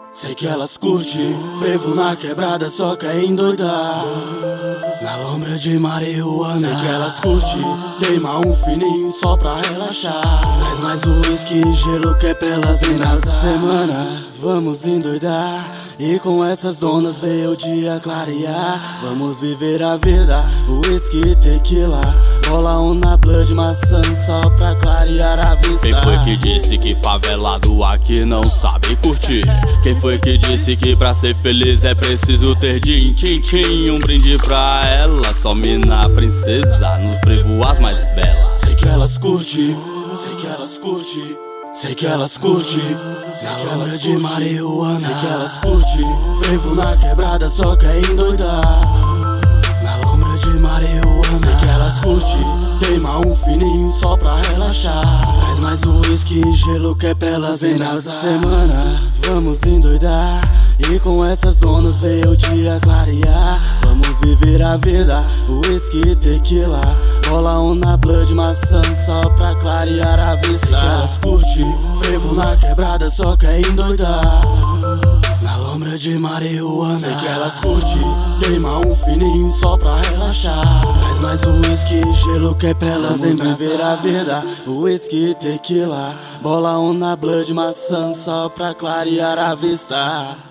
Sei que elas curtem, frevo na quebrada, só quer endoidar. Na lombra de marihuana. Sei que elas curtem, queima um fininho só pra relaxar. Traz mais uísque e gelo que é pra elas embrasar. Nessa semana vamos endoidar, e com essas donas veio o dia clarear. Vamos viver a vida, uísque e tequila. Rola um na blood, maçã só pra clarear a vista. Quem foi que disse que favelado aqui não sabe curtir? Quem foi que disse que pra ser feliz é preciso ter din-tin-tin? Um brinde pra ela, só mina princesa, nos frevo as mais belas. Sei que elas curtem, sei que elas curtem, sei que elas curtem. Na lombra de marihuana. Sei que elas curtem, frevo na quebrada, só quer endoidar. Na lombra de marihuana. Sei que elas curtem, queima um fininho só pra relaxar. Traz mais uísque e gelo que é pra elas embrasar. Nessa semana vamos endoidar, e com essas donas veio o dia clarear. Vamos viver a vida, uísque e tequila. Rola um na blood, maçã só pra clarear a vista. Sei que elas curtem, frevo na quebrada, só quer endoidar. Na lombra de marihuana. Sei que elas curtem, queima um fininho só pra relaxar. Traz mais uísque e gelo que é pra elas viver a vida, uísque e tequila. Bola um na blood, maçã só pra clarear a vista.